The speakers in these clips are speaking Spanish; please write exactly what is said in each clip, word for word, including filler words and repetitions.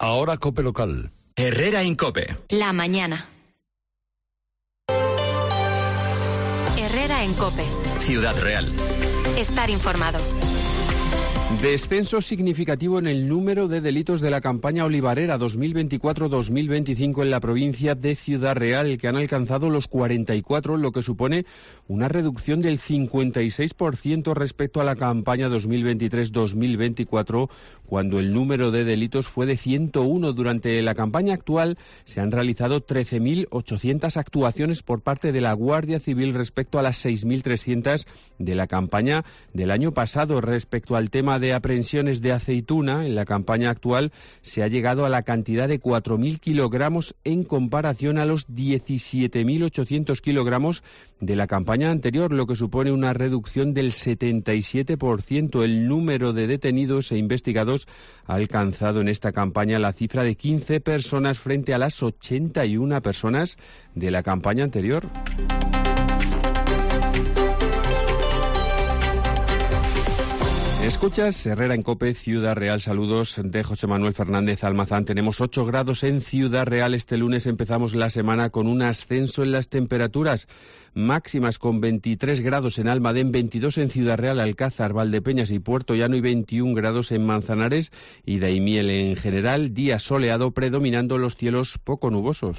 Ahora COPE local. Herrera Incope. La mañana. Herrera en COPE. Ciudad Real. Estar informado. Descenso significativo en el número de delitos de la campaña olivarera dos mil veinticuatro dos mil veinticinco en la provincia de Ciudad Real, que han alcanzado los cuarenta y cuatro, lo que supone una reducción del cincuenta y seis por ciento respecto a la campaña dos mil veintitrés dos mil veinticuatro, cuando el número de delitos fue de ciento uno. Durante la campaña actual se han realizado trece mil ochocientas actuaciones por parte de la Guardia Civil respecto a las seis mil trescientas de la campaña del año pasado. Respecto al tema de aprehensiones de aceituna, en la campaña actual se ha llegado a la cantidad de cuatro mil kilogramos en comparación a los diecisiete mil ochocientos kilogramos de la campaña anterior, lo que supone una reducción del setenta y siete por ciento. El número de detenidos e investigados ha alcanzado en esta campaña la cifra de quince personas frente a las ochenta y una personas de la campaña anterior. Escuchas Herrera en COPE, Ciudad Real. Saludos de José Manuel Fernández Almazán. Tenemos ocho grados en Ciudad Real. Este lunes empezamos la semana con un ascenso en las temperaturas máximas, con veintitrés grados en Almadén, veintidós en Ciudad Real, Alcázar, Valdepeñas y Puerto Llano y veintiún grados en Manzanares y Daimiel. En general, día soleado predominando los cielos poco nubosos.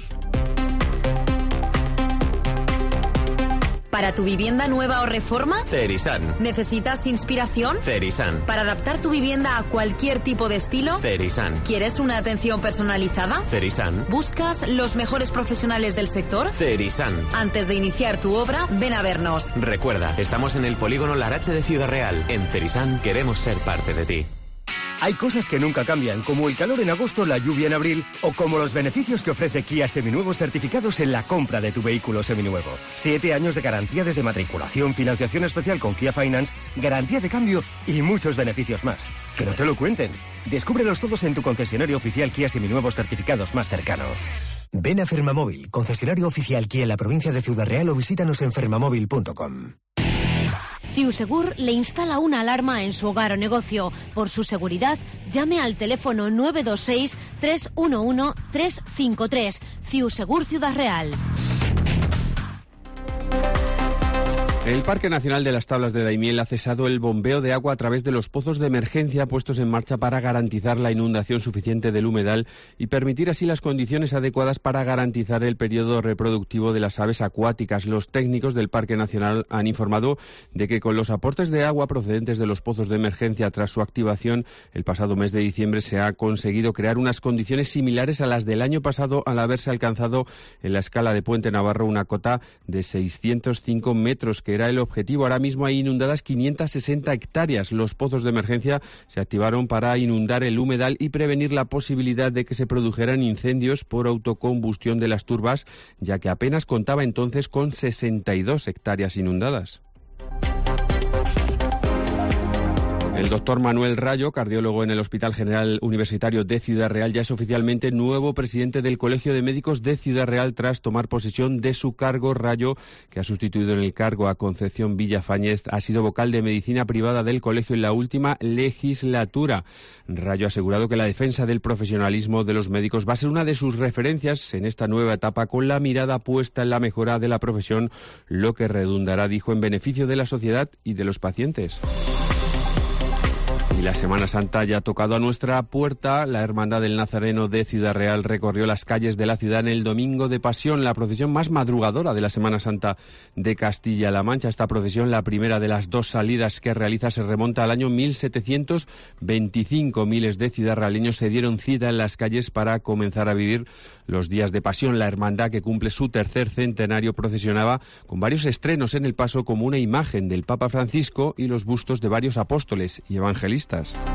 ¿Para tu vivienda nueva o reforma? Cerisan. ¿Necesitas inspiración? Cerisan. ¿Para adaptar tu vivienda a cualquier tipo de estilo? Cerisan. ¿Quieres una atención personalizada? Cerisan. ¿Buscas los mejores profesionales del sector? Cerisan. Antes de iniciar tu obra, ven a vernos. Recuerda, estamos en el polígono Larache de Ciudad Real. En Cerisan queremos ser parte de ti. Hay cosas que nunca cambian, como el calor en agosto, la lluvia en abril, o como los beneficios que ofrece Kia Seminuevos certificados en la compra de tu vehículo seminuevo. Siete años de garantía desde matriculación, financiación especial con Kia Finance, garantía de cambio y muchos beneficios más. Que no te lo cuenten. Descúbrelos todos en tu concesionario oficial Kia Seminuevos certificados más cercano. Ven a Fermamóvil, concesionario oficial Kia en la provincia de Ciudad Real, o visítanos en fermamóvil punto com. Ciusegur le instala una alarma en su hogar o negocio. Por su seguridad, llame al teléfono nueve dos seis, tres uno uno, tres cinco tres. Ciusegur Ciudad Real. El Parque Nacional de las Tablas de Daimiel ha cesado el bombeo de agua a través de los pozos de emergencia puestos en marcha para garantizar la inundación suficiente del humedal y permitir así las condiciones adecuadas para garantizar el periodo reproductivo de las aves acuáticas. Los técnicos del Parque Nacional han informado de que con los aportes de agua procedentes de los pozos de emergencia tras su activación el pasado mes de diciembre se ha conseguido crear unas condiciones similares a las del año pasado, al haberse alcanzado en la escala de Puente Navarro una cota de seiscientos cinco metros, que era el objetivo. Ahora mismo hay inundadas quinientas sesenta hectáreas. Los pozos de emergencia se activaron para inundar el humedal y prevenir la posibilidad de que se produjeran incendios por autocombustión de las turbas, ya que apenas contaba entonces con sesenta y dos hectáreas inundadas. El doctor Manuel Rayo, cardiólogo en el Hospital General Universitario de Ciudad Real, ya es oficialmente nuevo presidente del Colegio de Médicos de Ciudad Real tras tomar posesión de su cargo. Rayo, que ha sustituido en el cargo a Concepción Villafañez, ha sido vocal de medicina privada del colegio en la última legislatura. Rayo ha asegurado que la defensa del profesionalismo de los médicos va a ser una de sus referencias en esta nueva etapa, con la mirada puesta en la mejora de la profesión, lo que redundará, dijo, en beneficio de la sociedad y de los pacientes. Y la Semana Santa ya ha tocado a nuestra puerta. La Hermandad del Nazareno de Ciudad Real recorrió las calles de la ciudad en el Domingo de Pasión, la procesión más madrugadora de la Semana Santa de Castilla-La Mancha. Esta procesión, la primera de las dos salidas que realiza, se remonta al año mil setecientos veinticinco. Miles de ciudadrealeños se dieron cita en las calles para comenzar a vivir los días de Pasión. La hermandad, que cumple su tercer centenario, procesionaba con varios estrenos en el paso, como una imagen del Papa Francisco y los bustos de varios apóstoles y evangelistas.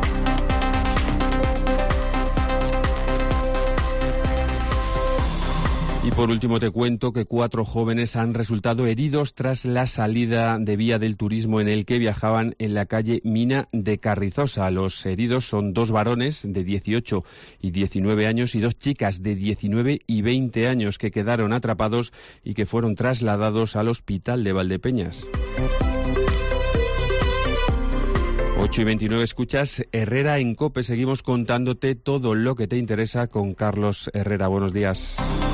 Y por último te cuento que cuatro jóvenes han resultado heridos tras la salida de vía del turismo en el que viajaban en la calle Mina de Carrizosa. Los heridos son dos varones de dieciocho y diecinueve años y dos chicas de diecinueve y veinte años que quedaron atrapados y que fueron trasladados al hospital de Valdepeñas. ocho y veintinueve, escuchas Herrera en COPE. Seguimos contándote todo lo que te interesa con Carlos Herrera. Buenos días.